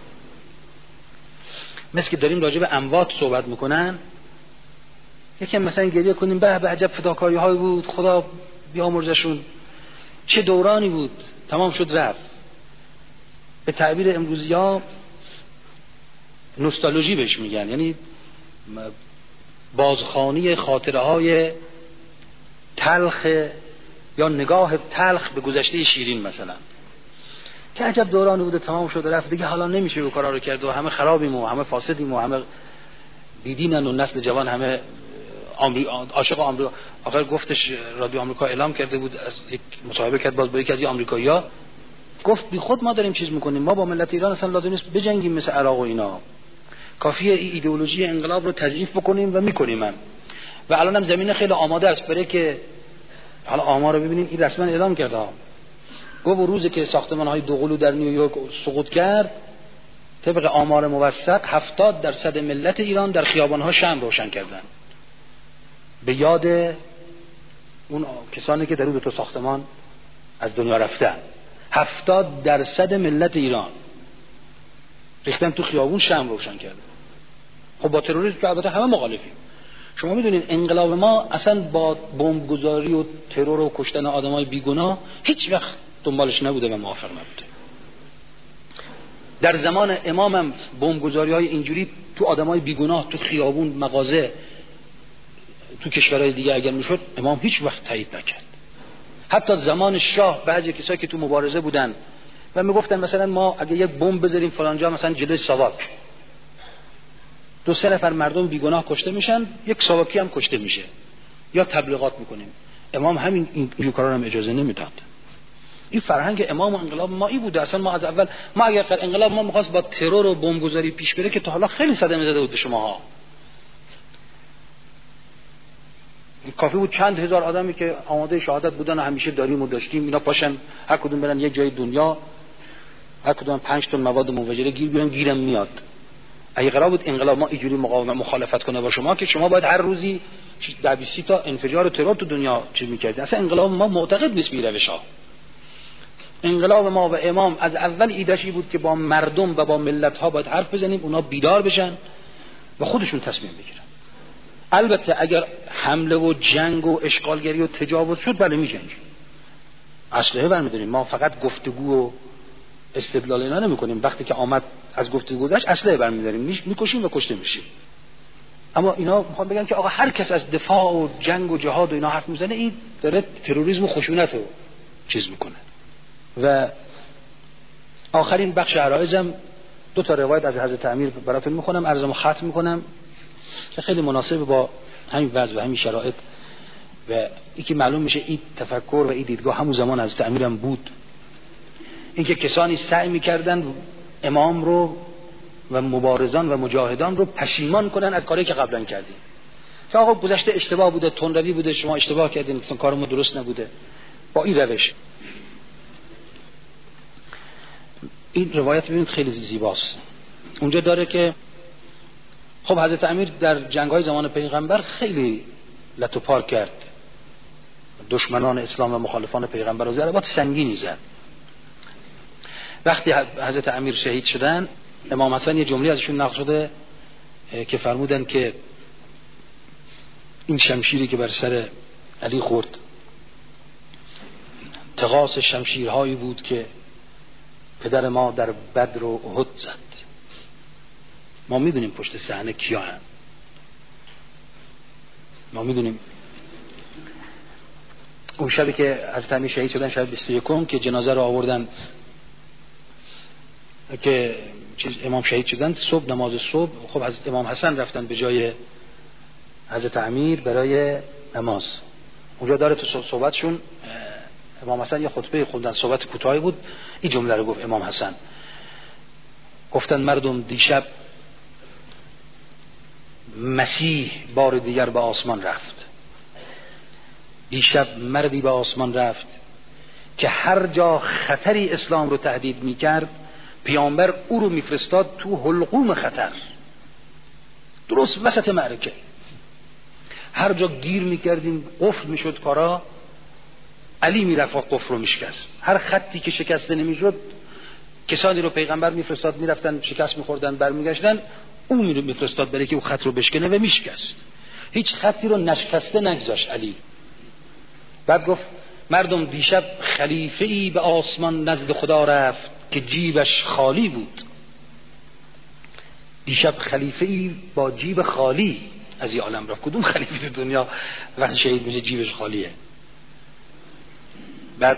مثل که داریم راجع به اموات صحبت میکنن، یکم مثلا گریه کنیم به به عجب فداکاری های بود، خدا بیامرزشون، چه دورانی بود، تمام شد رفت. به تعبیر امروزی ها نوستالژی بهش میگن، یعنی بازخوانی خاطره های تلخ یا نگاه تلخ به گذشته شیرین مثلا، که عجب دورانی بوده تمام شد رفت، دیگه حالا نمیشه به کارا رو کرد و همه خرابیم و همه فاسدیم و همه بیدینن و نسل جوان همه آمریکا عاشق آمریکا. آخر گفتش رادیو آمریکا اعلام کرده بود، از یک مصاحبه کرد باز با یکی از این آمریکایی‌ها، گفت بی خود ما داریم چیز میکنیم، ما با ملت ایران اصلا لازم نیست بجنگیم مثل عراق و اینا، کافیه این ایدئولوژی انقلاب رو تضعیف بکنیم و میکنیم هم. و الان هم زمینه خیلی آماده است برای که حالا آمار رو ببینیم، این رسما اعلام کرده ها، گفت روزی که ساختمان‌های دوقلو در نیویورک سقوط کرد طبق آمار موثق هفتاد درصد ملت ایران در خیابان‌ها شمع روشن کردن به یاد اون کسانی که در اون دو تا ساختمان از دنیا رفتن. هفتاد درصد ملت ایران ریختن تو خیابون شمع روشن کردن. خب با تروریسم که البته همه مخالفیم. شما میدونین انقلاب ما اصلا با بمبگذاری و ترور و کشتن آدمای بیگناه هیچ وقت دنبالش نبوده و موافق نبوده. در زمان امامم بمبگذاری‌های اینجوری تو آدمای بیگناه تو خیابون، مغازه، تو کشورهای دیگه اگر میشد امام هیچ وقت تایید نکرد. حتی زمان شاه بعضی کسایی که تو مبارزه بودن و میگفتن مثلا ما اگه یک بمب بذاریم فلان جا مثلا جلوی ساواک دو سه نفر مردم بیگناه کشته میشن، یک ساواکی هم کشته میشه یا تبلیغات میکنیم، امام همین این کارا هم اجازه نمیداد. این فرهنگ امام و انقلاب ما ای بوده. اصلا ما از اول ما اگر انقلاب ما می‌خواست با ترور و بمبگذاری پیش بره که تا حالا خیلی صدمه زده بود به شماها. کافی بود چند هزار آدمی که آماده شهادت بودن و همیشه داریم و داشتیم اینا پاشن هر کدوم برن یک جای دنیا، هر کدوم پنج تن مواد منفجره گیر بیارن، گیرم میاد. اگه قرار بود انقلاب ما اینجوری مقاومت مخالفت کنه با شما که شما باید هر روزی ده بیست تا انفجار و ترور تو دنیا چیز می‌کردید. اصلا انقلاب ما معتقد نیست به روش‌ها. انقلاب ما و امام از اول ایده‌ای بود که با مردم و با ملت‌ها باید حرف بزنیم، اونا بیدار بشن و خودشون تصمیم بگیرن. البته اگر حمله و جنگ و اشغالگری و تجاوز شد بله می‌جنگیم، اسلحه برمی‌داریم، ما فقط گفتگو و استدلال اینا نمی‌کنیم. وقتی که آمد از گفتگو گذشت اسلحه برمی‌داریم، می‌کشیم و کشته میشیم. اما اینا میخوان بگن که آقا هر کس از دفاع و جنگ و جهاد و اینا حرف میزنه این داره تروریسم و خشونت رو چیز میکنه. و آخرین بخش عرایزم دو تا روایت از حضرت امیر براتون میخونم، عرضمو ختم میکنم که خیلی مناسب با همین وضع و همین شرایط و اینکه معلوم میشه این تفکر و این دیدگاه همون زمان از حضرت امیرم بود. اینکه کسانی سعی میکردن امام رو و مبارزان و مجاهدان رو پشیمان کنن از کاری که قبلا کردیم، که آقا گذشته اشتباه بوده، تندروی بوده، شما اشتباه کردین، اصلا کار ما درست نبوده. با این روش این روایت ببینید خیلی زیباست. اونجا داره که خب حضرت امیر در جنگ‌های زمان پیغمبر خیلی لت و پار کرد، دشمنان اسلام و مخالفان پیغمبر رو ضربات سنگینی زد. وقتی حضرت امیر شهید شدن امام حسن یه جمله ازشون نقل شده که فرمودن که این شمشیری که بر سر علی خورد تقاس شمشیرهایی بود که پدر ما در بدر و احد زد. ما میدونیم پشت صحنه کیا هستند، ما میدونیم اون شبی که حضرت امیر شهید شدن، شب بیست و یکم که جنازه رو آوردن که چیز امام شهید شدن، صبح نماز صبح خب از امام حسن رفتن به جای حضرت امیر برای نماز. اونجا داره تو صحبتشون امام حسن یه خطبه خوندن، صحبت کوتاهی بود. این جمله رو گفت امام حسن، گفتن مردم دیشب مسیح بار دیگر به آسمان رفت. دیشب مردی به آسمان رفت که هر جا خطری اسلام رو تهدید میکرد پیامبر او رو میفرستاد تو حلقوم خطر، درست وسط معرکه. هر جا گیر میکردیم قفل میشد کارا، علی میرفت و قفل رو میشکست. هر خطی که شکسته نمیشد کسانی رو پیغمبر میفرستاد میرفتن شکست میخوردن برمیگشتن، او میفرستاد برای که او خط رو بشکنه و میشکست. هیچ خطی رو نشکسته نگذاشت علی. بعد گفت مردم دیشب خلیفه‌ای به آسمان نزد خدا رفت که جیبش خالی بود. دیشب خلیفه‌ای با جیب خالی از این عالم رفت. کدوم خلیفه تو دنیا وقتی شهید میشه جیبش خالیه؟ بعد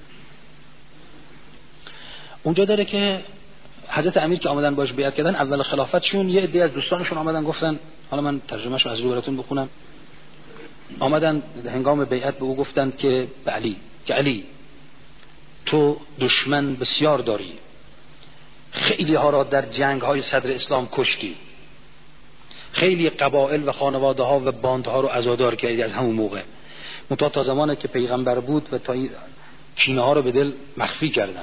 اونجا داره که حضرت امیر که آمدن باش بیعت کردن، اول خلافتشون یه عده از دوستانشون آمدن گفتن، حالا من ترجمه‌شو از رو براتون بخونم، آمدن هنگام بیعت به او گفتند که به علی که علی تو دشمن بسیار داری، خیلی ها را در جنگ های صدر اسلام کشتی، خیلی قبایل و خانواده ها و باندها رو عزادار کردی از همون موقع، منتها تا زمانی که پیغمبر بود و تا کینه ها رو به دل مخفی کردن،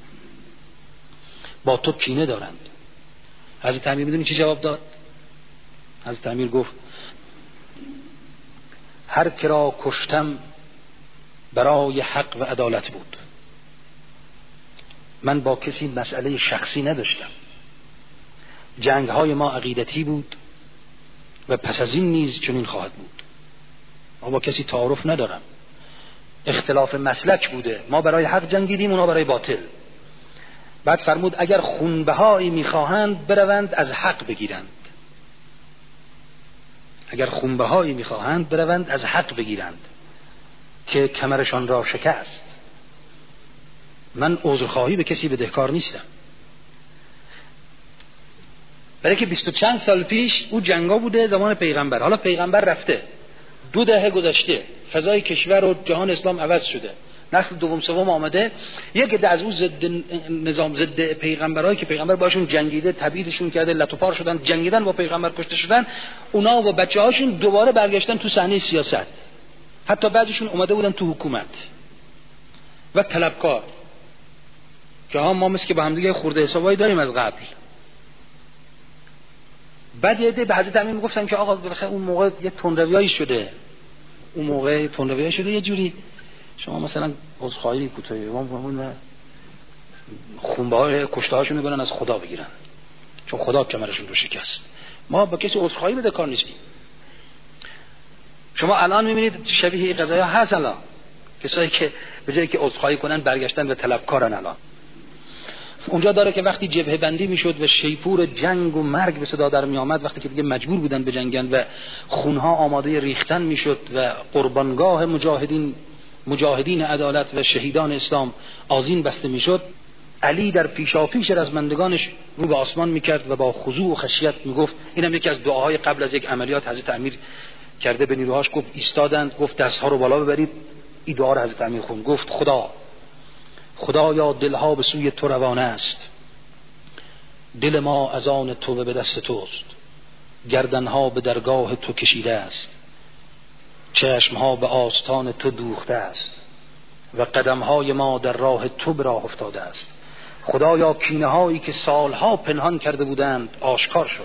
با تو کینه دارند. حضرت امیر میدونی چی جواب داد؟ حضرت امیر گفت هر کرا کشتم برای حق و عدالت بود، من با کسی مسئله شخصی نداشتم. جنگ های ما عقیدتی بود و پس از این نیز چنین خواهد بود. ما با کسی تعارف ندارم، اختلاف مسلک بوده، ما برای حق جنگیدیم اونا برای باطل. بعد فرمود اگر خونبهایی میخواهند بروند از حق بگیرند، اگر خونبهایی میخواهند بروند از حق بگیرند که کمرشان را شکست. من عذرخواهی به کسی بدهکار نیستم. برای که بیست و چند سال پیش او جنگا بوده زمان پیغمبر، حالا پیغمبر رفته، دو دهه گذشته، فضای کشور و جهان اسلام عوض شده، نسل دوم سوم آمده، یک عده از اون ضد نظام، ضد پیغمبرایی که پیغمبر باشون جنگیده، تبعیدشون کرده، لطوپار شدن، جنگیدن با پیغمبر، کشته شدن، اونا و بچه‌هاشون دوباره برگشتن تو صحنه سیاست. حتی بعضیشون اومده بودن تو حکومت و طلبکار، که ها ما مثل که با هم دیگه خورده حسابایی داریم از قبل. بعد یه عده به حضرت امیر میگفتن که آقا بالاخره اون موقع یه تندرویایی شده، اون موقع تندرویایی شده، یه جوری شما مثلا عذرخواهی کوتاهی ما همون خونبه‌های کشته‌هاشون می‌برن از خدا بگیرن، چون خدا کمرشون رو شکست. ما با کسی عذرخواهی بده کار نیستیم. شما الان می‌بینید شبیه این قضایا هست. الان کسایی که به جایی که عذرخواهی کنن برگشتن به طلبکارن. الان اونجا داره که وقتی جبهه بندی میشد و شیپور جنگ و مرگ به صدا در می آمد، وقتی که دیگه مجبور بودن به جنگن و خونها آماده ریختن میشد و قربانگاه مجاهدین مجاهدین عدالت و شهیدان اسلام آذین بسته میشد، علی در پیشاپیش رزمندگانش رو به آسمان میکرد و با خضوع و خشیت میگفت، اینم یکی از دعاهای قبل از یک عملیات حضرت امیر کرده به نیروهاش، گفت ایستادند، گفت دستها رو بالا ببرید، این دعا رو حضرت امیر خوند، گفت خدا خدایا دلها به سوی تو روانه است، دل ما از آن تو و به دست توست، گردنها به درگاه تو کشیده است، چشمها به آستان تو دوخته است و قدمهای ما در راه تو به راه افتاده است. خدایا کینه هایی که سالها پنهان کرده بودند آشکار شد،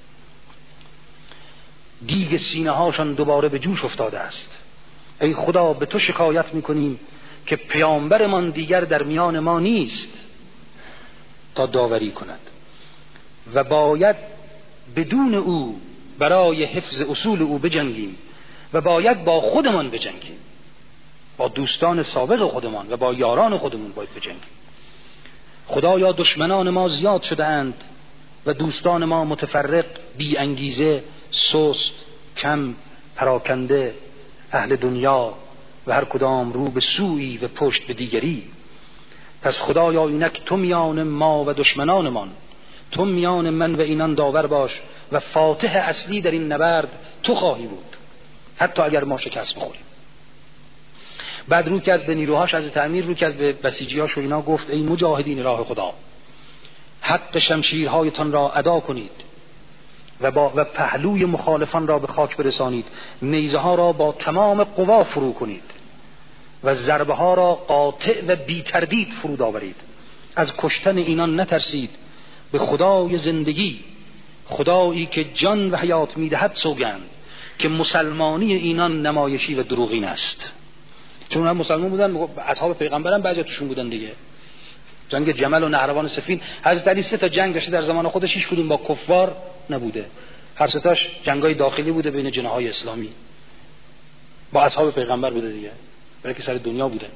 دیگ سینه هاشان دوباره به جوش افتاده است. ای خدا به تو شکایت میکنیم که پیامبرمان دیگر در میان ما نیست تا داوری کند و باید بدون او برای حفظ اصول او بجنگیم و باید با خودمان بجنگیم، با دوستان سابق خودمان و با یاران خودمون باید بجنگیم. خدایا دشمنان ما زیاد شده اند و دوستان ما متفرق، بی انگیزه، سست، کم، پراکنده، اهل دنیا، و هر کدام رو به سوی و پشت به دیگری. پس خدایا اینک تو میان ما و دشمنانمان، تو میان من و اینان داور باش و فاتح اصلی در این نبرد تو خواهی بود، حتی اگر ما شکست بخوریم. بعد رو کرد به نیروهاش از تعمیر، رو کرد به بسیجیاش و اینا، گفت ای مجاهدین راه خدا، حق شمشیرهایتان را ادا کنید و با و پهلوی مخالفان را به خاک برسانید، نیزه ها را با تمام قوا فرو کنید و ضربه ها را قاطع و بی تردید فرود آورید. از کشتن اینان نترسید، به خدای زندگی، خدایی که جان و حیات میدهد سوگند که مسلمانی اینان نمایشی و دروغین است. چون هم مسلمان بودن، اصحاب پیغمبرم بعضی توشون بودن دیگه. جنگ جمل و نهروان سفین، حضرت علی سه تا جنگ داشته در زمان خودش، هیچ کدوم با کفار نبوده، هر سه تاش جنگای داخلی بوده بین جناح‌های اسلامی، با اصحاب پیغمبر بوده دیگه، برای که سر دنیا بوده.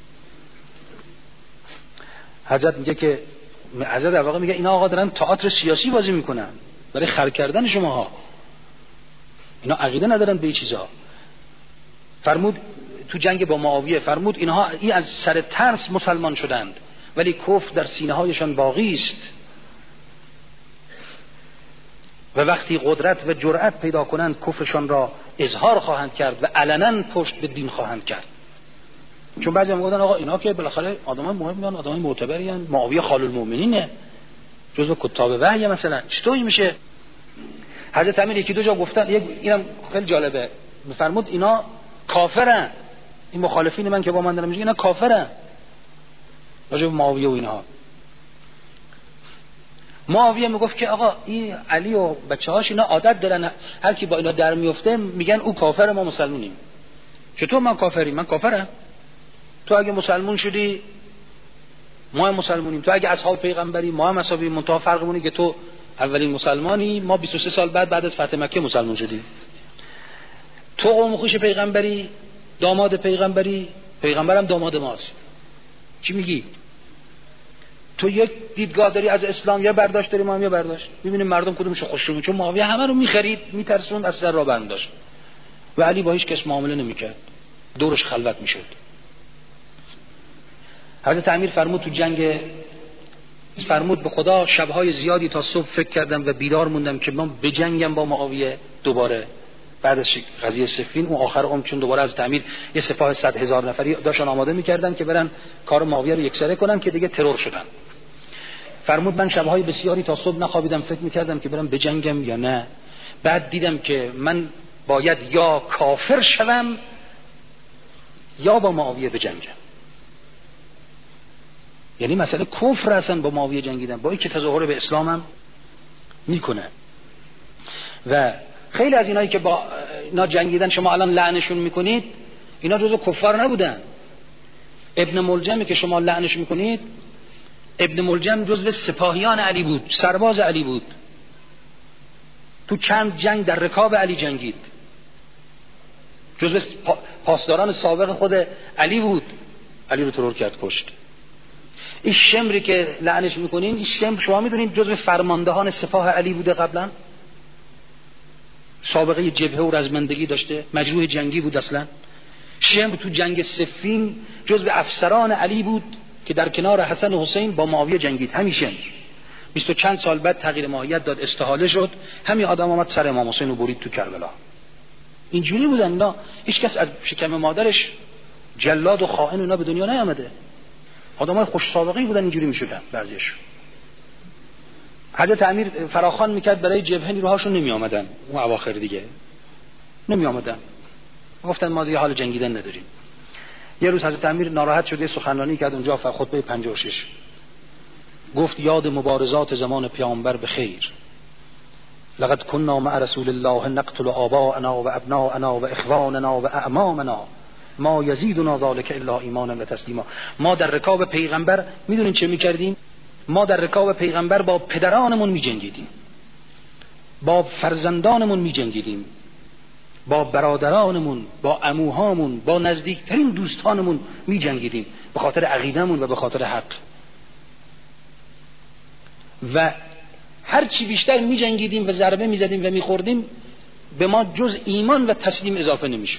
حضرت میگه که حضرت در واقع میگه اینا آقا دارن تئاتر سیاسی بازی میکنن برای خر کردن شماها، اینا عقیده ندارن به این چیزا. فرمود تو جنگ با معاویه، فرمود اینها ای از سر ترس مسلمان شدند ولی کفر در سینه هایشان باقی است و وقتی قدرت و جرأت پیدا کنند کفرشان را اظهار خواهند کرد و علنا پشت به دین خواهند کرد. چون بعضی میگن آقا اینا که بالاخره آدمای مهمیان، آدمای معتبری ان، معاویه خال المؤمنینه، جزو کتاب وحی مثلا، چطوری میشه؟ حضرت امیر یکی دو جا گفتن، یک اینم خیلی جالبه، فرمود اینا کافرن، این مخالفین من که با من دارن میگن اینا کافرن، راجع به معاویه و اینها. معاویه میگفت که آقا این علی و بچه‌هاش اینا عادت دارن هر کی با اینا در میفته میگن او کافر، ما مسلمونیم. چطور من کافریم؟ من کافرم؟ تو اگه مسلمون شدی ما هم مسلمونیم، تو اگه اصحاب پیغمبری ما هم اصحابی، منتها فرقمونه که تو اولین مسلمانی، ما بیست و سه سال بعد بعد از فتح مکه مسلمان شدیم. تو قوم خوش پیغمبری، داماد پیغمبری، پیغمبرم داماد ماست. چی میگی؟ تو یک دیدگاه داری از اسلام، یا برداشت داری، ما هم یا برداشت. ببینیم مردم کدومشو خوششون میاد. چون معاویه همه رو میخرید، میترسوند، از سر را برمی داشت و علی با هیچ کس معامله نمیکرد، دورش خلوت میشد. حضرت امیر فرمود تو جنگ، فرمود به خدا شبهای زیادی تا صبح فکر کردم و بیدار موندم که من بجنگم با معاویه دوباره بعد از قضیه صفین. اون آخر عمر چون دوباره از تعمیر یه سپاه صد هزار نفری داشتن آماده میکردن که برن کار معاویه رو یکسره کنن که دیگه ترور شدن. فرمود من شبهای بسیاری تا صبح نخوابیدم، فکر میکردم که برم بجنگم یا نه. بعد دیدم که من باید یا کافر شوم یا با معاویه بجنگم. یعنی مسئله کفر اصلا با معاویه جنگیدن، با اینکه تظاهر به اسلامم میکنه. و خیلی از اینایی که با اینا جنگیدن شما الان لعنشون میکنید، اینا جزو کفار نبودن. ابن ملجمی که شما لعنش میکنید، ابن ملجم جزو سپاهیان علی بود، سرباز علی بود، تو چند جنگ در رکاب علی جنگید، جزو پاسداران سابق خود علی بود، علی رو ترور کرد، کشت. این شمری که لعنش میکنین، این شمر شما میدونین جزو فرماندهان سپاه علی بوده، قبلا سابقه جبهه و رزمندگی داشته، مجروح جنگی بود اصلا. شمر تو جنگ صفین جزو افسران علی بود که در کنار حسن و حسین با معاویه جنگید. همین شمر بیست و چند سال بعد تغییر ماهیت داد، استحاله شد، همین آدم آمد سر امام حسین رو برید تو کربلا. اینجوری بودن اینا. هیچ کس از شکم مادرش جلاد و خائن اینا به دنیا نیامده. آدمای خوش سابقه‌ای بودن، اینجوری میشدن بعضیش. حضرت امیر فراخوان میکرد برای جبهه، نیروهاشون نمی آمدن، اون اواخر دیگه نمی آمدن، گفتن ما دیگه حال جنگیدن نداریم. یه روز حضرت امیر ناراحت شده، سخنرانی کرد اونجا، خطبه پنجاه و شش، گفت یاد مبارزات زمان پیامبر به خیر، لقد كنا مع رسول الله نقتل آباءنا و ابناءنا و اخواننا و اعمامنا ما یزیدنا ذلك الا ایمانا و تسلیما. ما در رکاب پیغمبر میدونین چه میکردیم؟ ما در رکاب پیغمبر با پدرانمون میجنگیدیم، با فرزندانمون میجنگیدیم، با برادرانمون، با عموهامون، با نزدیکترین دوستانمون میجنگیدیم، به خاطر عقیدهمون و به خاطر حق. و هر چی بیشتر میجنگیدیم و ضربه میزدیم و میخوردیم، به ما جز ایمان و تسلیم اضافه نمیشد.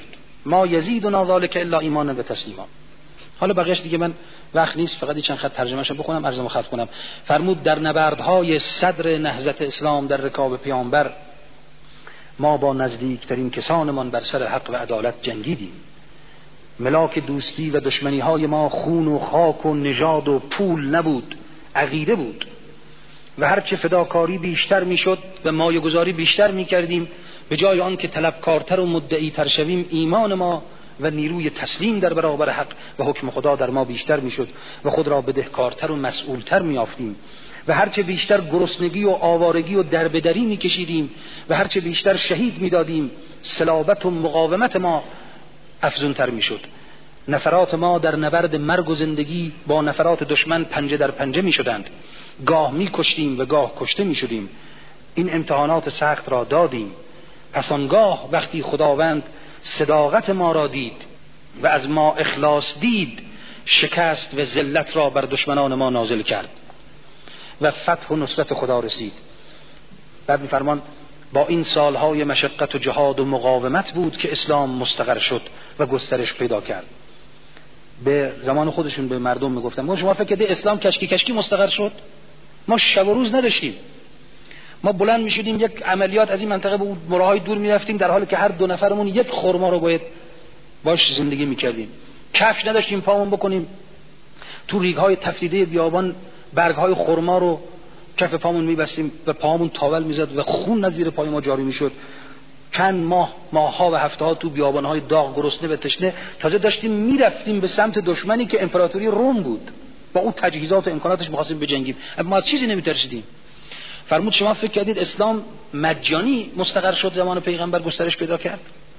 ما یزیدنا ذلک الا ایمانا و تسلیما. حالا بقیه‌اش دیگه من وقت نیست، فقط چند خط ترجمه‌اش رو بخونم عرضمو ختم کنم. فرمود در نبردهای صدر نهضت اسلام در رکاب پیامبر ما با نزدیکترین کسانمان بر سر حق و عدالت جنگیدیم. ملاک دوستی و دشمنی های ما خون و خاک و نژاد و پول نبود، عقیده بود. و هرچه فداکاری بیشتر میشد و مایه گذاری بیشتر میکردیم، به جای آن که طلبکارتر و مدعی تر شویم، ایمان ما و نیروی تسلیم در برابر حق و حکم خدا در ما بیشتر میشد و خود را بدهکارتر و مسئولتر میافتیم. و هرچه بیشتر گرسنگی و آوارگی و دربدری میکشیدیم و هرچه بیشتر شهید میدادیم، صلابت و مقاومت ما افزونتر میشد. نفرات ما در نبرد مرگ و زندگی با نفرات دشمن پنجه در پنجه میشدند. گاه میکشتیم و گاه کشته میشدیم. این امتحانات سخت را دادیم. پس آنگاه وقتی خداوند صداقت ما را دید و از ما اخلاص دید، شکست و ذلت را بر دشمنان ما نازل کرد و فتح و نصرت خدا رسید. بعد می‌فرمان با این سالهای مشقت و جهاد و مقاومت بود که اسلام مستقر شد و گسترش پیدا کرد. به زمان خودشون به مردم میگفتن ما شما فکر کردید اسلام کشکی کشکی مستقر شد؟ ما شب و روز نداشتیم. ما بلند میشدیم یک عملیات از این منطقه به مراهای دور میرفتیم، در حالی که هر دو نفرمون یک خرما رو باید باش زندگی میکردیم. کفش نداشتیم پامون بکنیم تو ریگ‌های تفریده بیابان، برگ‌های خرما رو کف پامون میبستیم و پامون تاول میزد و خون از زیر پای ما جاری میشد. چند ماه ماه‌ها و هفته‌ها تو بیابان‌های داغ، گرسنه و تشنه تازه داشتیم میرفتیم به سمت دشمنی که امپراتوری روم بود. با اون تجهیزات و امکاناتش می‌خواستیم بجنگیم، اما ما از چیزی نمی‌ترسیدیم. فرمود شما فکر کردید اسلام مجانی مستقر شد زمان پیغمبر گسترش پیدا کرد؟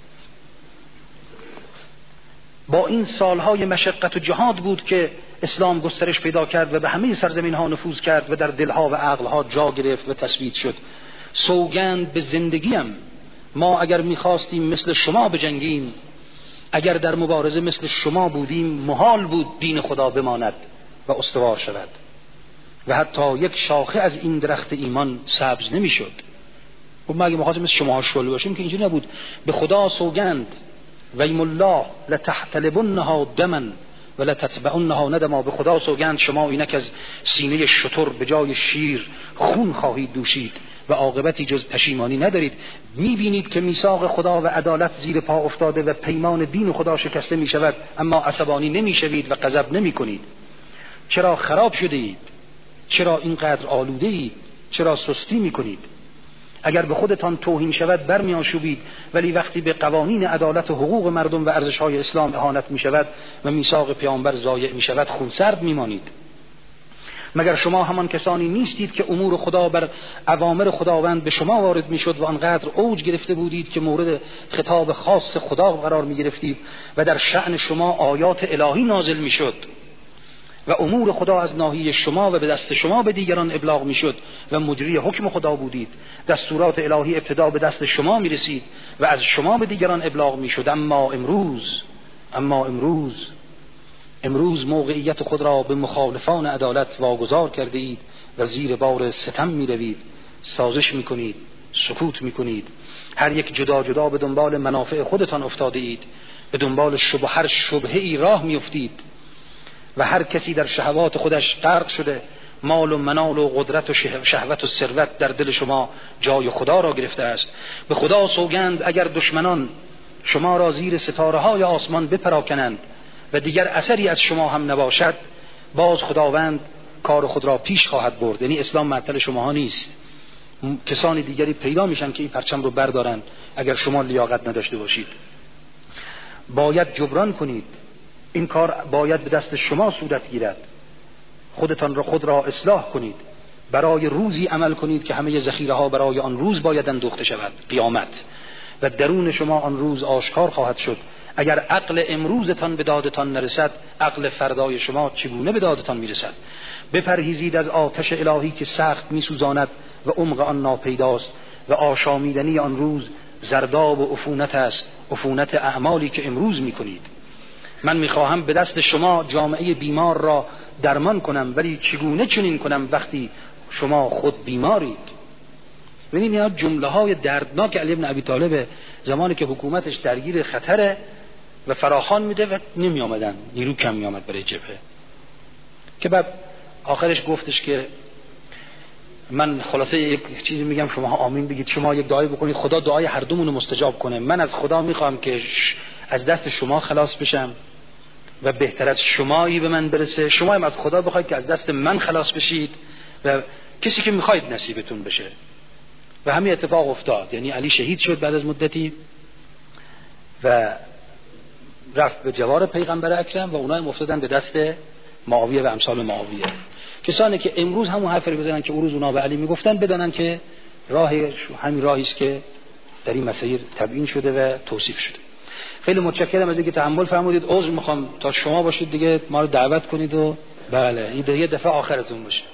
با این سالهای مشقت و جهاد بود که اسلام گسترش پیدا کرد و به همه سرزمین‌ها نفوذ کرد و در دلها و عقلها جا گرفت و تثبیت شد. سوگند به زندگیم، ما اگر می‌خواستیم مثل شما بجنگیم، اگر در مبارزه مثل شما بودیم، محال بود دین خدا بماند و استوار شود و حتی یک شاخه از این درخت ایمان سبز نمی‌شد. خب ما اگه می‌خواستیم مثل شما شل باشیم که اینجوری نبود. به خدا سوگند ویم الله لتحتلبنها دما ولتتبعنها ندما. به خدا سوگند شما اینک از سینه شتر به جای شیر خون خواهید دوشید و عاقبتی جز پشیمانی ندارید. می‌بینید که میثاق خدا و عدالت زیر پا افتاده و پیمان دین خدا شکسته می‌شود، اما عصبانی نمی‌شوید و غضب نمی‌کنید. چرا خراب شده اید؟ چرا اینقدر آلوده اید؟ چرا سستی می‌کنید؟ اگر به خودتان توهین شود برمی‌آشوبید، ولی وقتی به قوانین عدالت و حقوق مردم و ارزش‌های اسلام اهانت می‌شود و میثاق پیامبر ضایع می‌شود، خونسرد می‌مانید. مگر شما همان کسانی نیستید که امور خدا بر اوامر خداوند به شما وارد می‌شد و آنقدر اوج گرفته بودید که مورد خطاب خاص خدا قرار می‌گرفتید و در شأن شما آیات الهی نازل می‌شد و امور خدا از ناحیه شما و به دست شما به دیگران ابلاغ میشد و مجری حکم خدا بودید. دستورات الهی ابتدا به دست شما میرسید و از شما به دیگران ابلاغ میشد. اما امروز اما امروز امروز موقعیت خود را به مخالفان عدالت واگذار کرده اید و زیر بار ستم میروید، سازش میکنید، سکوت میکنید. هر یک جدا جدا به دنبال منافع خودتان افتاده اید، به دنبال شبهه هر شبهه ای راه میافتید و هر کسی در شهوات خودش غرق شده. مال و منال و قدرت و شهوت و ثروت در دل شما جای خدا را گرفته است. به خدا سوگند اگر دشمنان شما را زیر ستاره های آسمان بپراکنند و دیگر اثری از شما هم نباشد، باز خداوند کار خود را پیش خواهد برد. یعنی اسلام معطل شما ها نیست. کسانی دیگری پیدا میشن که این پرچم رو بردارن اگر شما لیاقت نداشته باشید. باید جبران کنید. این کار باید به دست شما صورت گیرد. خودتان را خود را اصلاح کنید. برای روزی عمل کنید که همه ذخیره ها برای آن روز باید اندوخته شود، قیامت، و درون شما آن روز آشکار خواهد شد. اگر عقل امروزتان به دادتان نرسد، عقل فردای شما چگونه به دادتان میرسد؟ بپرهیزید از آتش الهی که سخت میسوزاند و عمق آن ناپیداست و آشامیدنی آن روز زرداب و عفونت است، عفونت اعمالی که امروز میکنید. من میخواهم به دست شما جامعه بیمار را درمان کنم، ولی چگونه چنین کنم وقتی شما خود بیمارید؟ ببینید اینا جمله های دردناک علی بن ابی طالب زمانی که حکومتش درگیر خطره و فراخوان میده و نمی آمدن، نیرو کم می آمد برای جبهه. که بعد آخرش گفتش که من خلاصه یک چیزی میگم شما آمین بگید، شما یک دعایی بکنید خدا دعای هر دومون رو مستجاب کنه. من از خدا میخوام که از دست شما خلاص بشم و بهتر از شمایی به من برسه، شما هم از خدا بخواید که از دست من خلاص بشید و کسی که میخواید نصیبتون بشه. و همین اتفاق افتاد. یعنی علی شهید شد بعد از مدتی و رفت به جوار پیغمبر اکرم و اونها هم افتادن به دست معاویه و امثال معاویه. کسانی که امروز همون حرف رو بزنن که اون روز اونا به علی میگفتن بدانن که راه همین راهی است که در این مسیر تبیین شده و توصیف شده. خیلی متشکرم از اینکه تحمل فرمودید. عذر میخوام تا شما باشید دیگه ما رو دعوت کنید و بله این یه دفعه آخرتون باشه.